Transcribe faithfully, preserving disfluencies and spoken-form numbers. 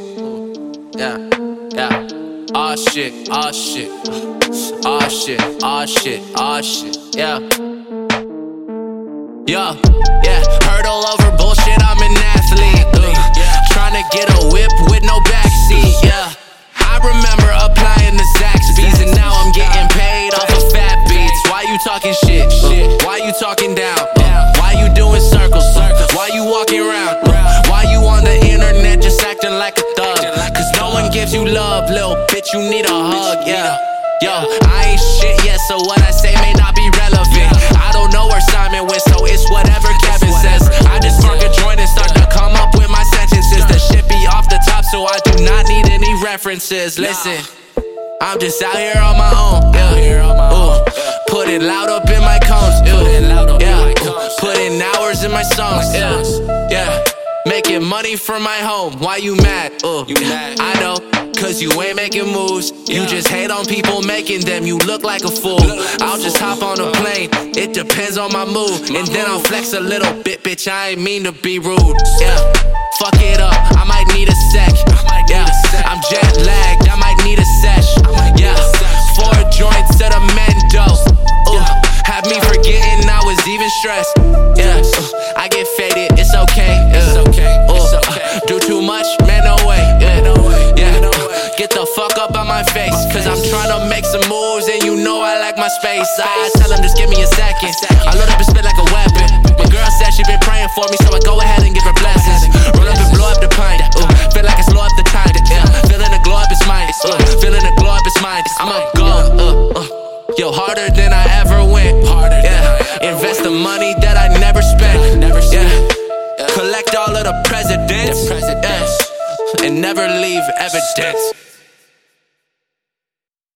Yeah, yeah. Aw shit, aw shit, aw shit, aw shit, aw shit, yeah. Yeah, yeah, heard all over bullshit, I'm an athlete. Uh, Tryna get a whip with no backseat, yeah. I remember applying to Zaxby's, and now I'm getting paid off of fat beats. Why you talking shit? Shit. Why you talking down? Uh, why you doing circles? Why you walking around? Uh, why you on the internet just acting like a thug? Cause no one gives you love, little bitch, you need a hug, yeah. Yo, I ain't shit yet, so what I say may not be relevant. I don't know where Simon went, so it's whatever Kevin says. I just spark a joint and start to come up with my sentences. The shit be off the top, so I do not need any references. Listen, I'm just out here on my own, yeah. Ooh, put it loud up in my cones, yeah. Putting hours in my songs, yeah. Yeah, making money from my home. Why you mad? Ooh, I know. Cause you ain't making moves. You just hate on people making them. You look like a fool. I'll just hop on a plane. It depends on my mood. And then I'll flex a little bit, bitch. I ain't mean to be rude. Yeah, fuck it up. I might need a sec. Yeah, I'm jet lagged. I might need a sesh. Yeah, four joints to the Mendo. Ooh, had me forgetting I was even stressed. Yeah, uh, I get faded. It's okay. Uh, uh, do too much, man. No way. Yeah, yeah. Get the fuck up on my face, cause I'm tryna make some moves and you know I like my space. I tell them just give me a second. I load up and spit like a weapon. My girl said she been praying for me, so I go ahead and give her blessings. Roll up and blow up the pint. Ooh, feel like it's blow up the time. Yeah, feeling the glow up is mine. Uh, feeling the glow up is mine. I'ma go. Uh, uh, yo, harder than I ever went. Yeah, invest the money that I never spent. Yeah, collect all of the presidents. Yeah, and never leave evidence.